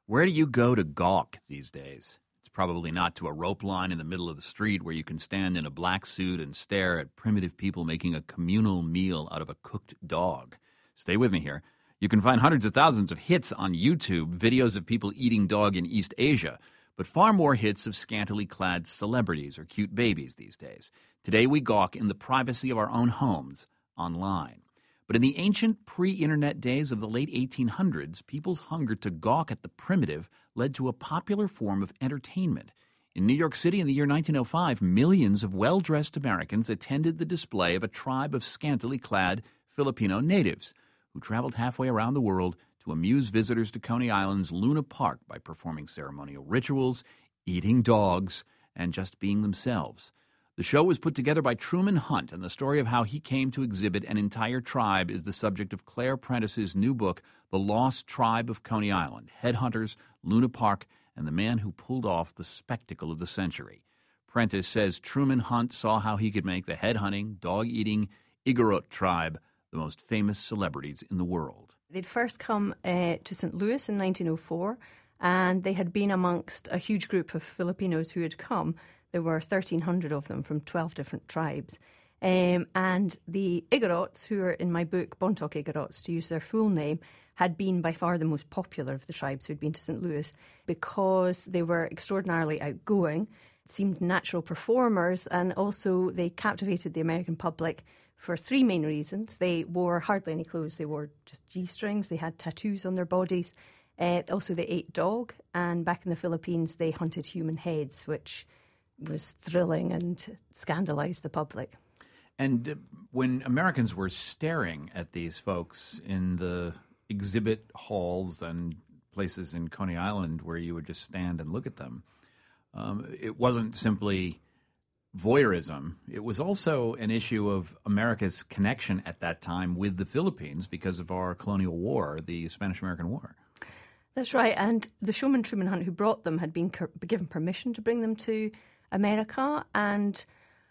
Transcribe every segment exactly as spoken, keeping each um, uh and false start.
Where do you go to gawk these days? It's probably not to a rope line in the middle of the street where you can stand in a black suit and stare at primitive people making a communal meal out of a cooked dog. Stay with me here. You can find hundreds of thousands of hits on YouTube, videos of people eating dog in East Asia, but far more hits of scantily clad celebrities or cute babies these days. Today we gawk in the privacy of our own homes online. But in the ancient pre-internet days of the late eighteen hundreds, people's hunger to gawk at the primitive led to a popular form of entertainment. In New York City in the year nineteen oh five, millions of well-dressed Americans attended the display of a tribe of scantily clad Filipino natives who traveled halfway around the world to amuse visitors to Coney Island's Luna Park by performing ceremonial rituals, eating dogs, and just being themselves. The show was put together by Truman Hunt, and the story of how he came to exhibit an entire tribe is the subject of Claire Prentice's new book, The Lost Tribe of Coney Island, Headhunters, Luna Park, and the Man Who Pulled Off the Spectacle of the Century. Prentice says Truman Hunt saw how he could make the head-hunting, dog-eating Igorot tribe the most famous celebrities in the world. They'd first come uh, to Saint Louis in nineteen oh four, and they had been amongst a huge group of Filipinos who had come. There were thirteen hundred of them from twelve different tribes. Um, and the Igorots, who are in my book, Bontoc Igorots, to use their full name, had been by far the most popular of the tribes who'd been to Saint Louis because they were extraordinarily outgoing, seemed natural performers, and also they captivated the American public for three main reasons. They wore hardly any clothes. They wore just G-strings. They had tattoos on their bodies. Uh, also, they ate dog. And back in the Philippines, they hunted human heads, which was thrilling and scandalized the public. And uh, when Americans were staring at these folks in the exhibit halls and places in Coney Island where you would just stand and look at them, um, it wasn't simply voyeurism. It was also an issue of America's connection at that time with the Philippines because of our colonial war, the Spanish-American War. That's right. And the showman Truman Hunt, who brought them, had been given permission to bring them to America, and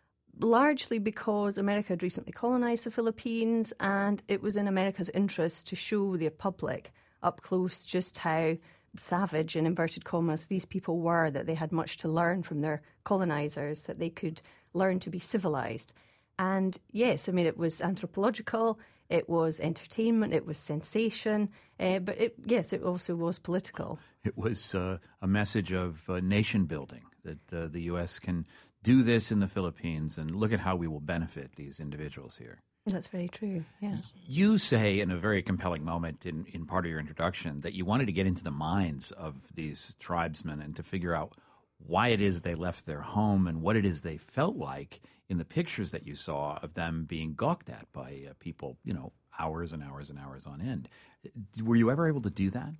largely because America had recently colonized the Philippines, and it was in America's interest to show the public up close just how savage, in inverted commas, these people were, that they had much to learn from their colonizers, that they could learn to be civilized. And yes, I mean, it was anthropological, it was entertainment, it was sensation, uh, but it, yes, it also was political. It was uh, a message of uh, nation building, that uh, the U S can do this in the Philippines, and look at how we will benefit these individuals here. That's very true, yeah. You say in a very compelling moment in, in part of your introduction that you wanted to get into the minds of these tribesmen and to figure out why it is they left their home and what it is they felt like in the pictures that you saw of them being gawked at by uh, people, you know, hours and hours and hours on end. Were you ever able to do that?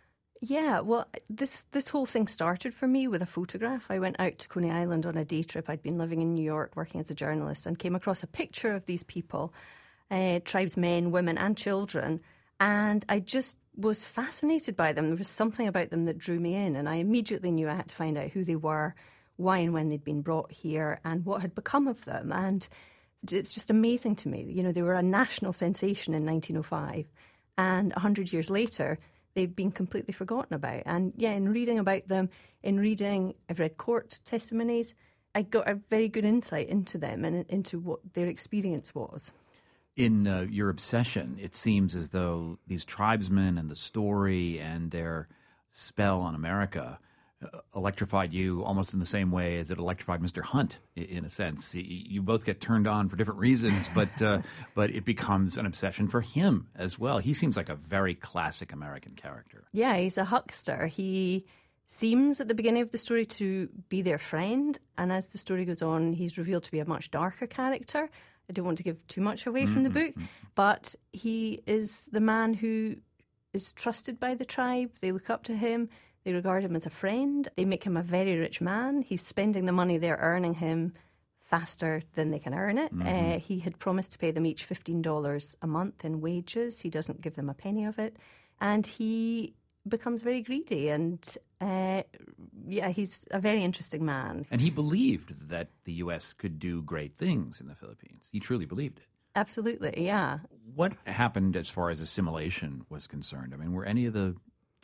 Yeah, well, this this whole thing started for me with a photograph. I went out to Coney Island on a day trip. I'd been living in New York working as a journalist and came across a picture of these people, uh, tribesmen, women and children, and I just was fascinated by them. There was something about them that drew me in, and I immediately knew I had to find out who they were, why and when they'd been brought here, and what had become of them. And it's just amazing to me. You know, they were a national sensation in nineteen oh five, and one hundred years later, they'd been completely forgotten about. And yeah, in reading about them, in reading, I've read court testimonies, I got a very good insight into them and into what their experience was. In uh, your obsession, it seems as though these tribesmen and the story and their spell on America uh, electrified you almost in the same way as it electrified Mister Hunt, in a sense. You both get turned on for different reasons, but uh, but it becomes an obsession for him as well. He seems like a very classic American character. Yeah, he's a huckster. He seems at the beginning of the story to be their friend, and as the story goes on, he's revealed to be a much darker character. I don't want to give too much away from the book, but he is the man who is trusted by the tribe. They look up to him. They regard him as a friend. They make him a very rich man. He's spending the money they're earning him faster than they can earn it. Mm-hmm. Uh, he had promised to pay them each fifteen dollars a month in wages. He doesn't give them a penny of it. And he becomes very greedy. And uh, yeah, he's a very interesting man. And he believed that the U S could do great things in the Philippines. He truly believed it. Absolutely, yeah. What happened as far as assimilation was concerned? I mean, were any of the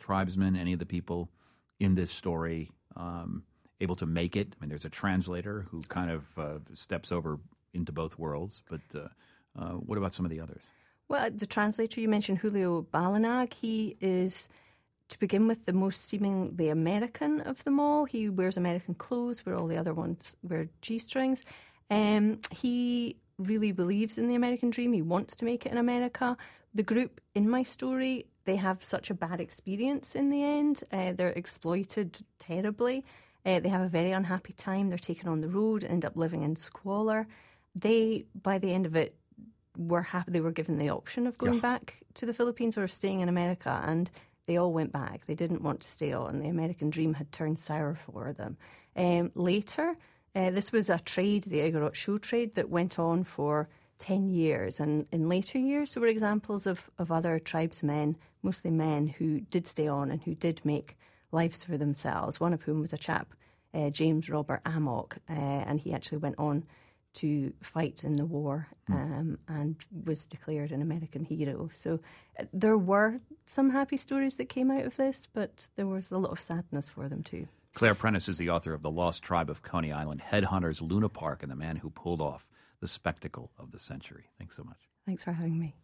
tribesmen, any of the people in this story um, able to make it? I mean, there's a translator who kind of uh, steps over into both worlds, but uh, uh, what about some of the others? Well, the translator, you mentioned Julio Balanag. He is, to begin with, the most seemingly American of them all. He wears American clothes where all the other ones wear G-strings. Um, he really believes in the American dream. He wants to make it in America. The group in my story, they have such a bad experience in the end. Uh, they're exploited terribly. Uh, they have a very unhappy time. They're taken on the road, end up living in squalor. They, by the end of it, were happy. They were given the option of going yeah. back to the Philippines or of staying in America, and they all went back. They didn't want to stay on. The American dream had turned sour for them. Um, later, uh, this was a trade, the Igorot show trade, that went on for ten years. And in later years, there were examples of, of other tribesmen, mostly men, who did stay on and who did make lives for themselves, one of whom was a chap, uh, James Robert Amok, uh, and he actually went on to fight in the war um, and was declared an American hero. So uh, there were some happy stories that came out of this, but there was a lot of sadness for them too. Claire Prentice is the author of The Lost Tribe of Coney Island, Headhunters, Luna Park, and the man who pulled off the spectacle of the century. Thanks so much. Thanks for having me.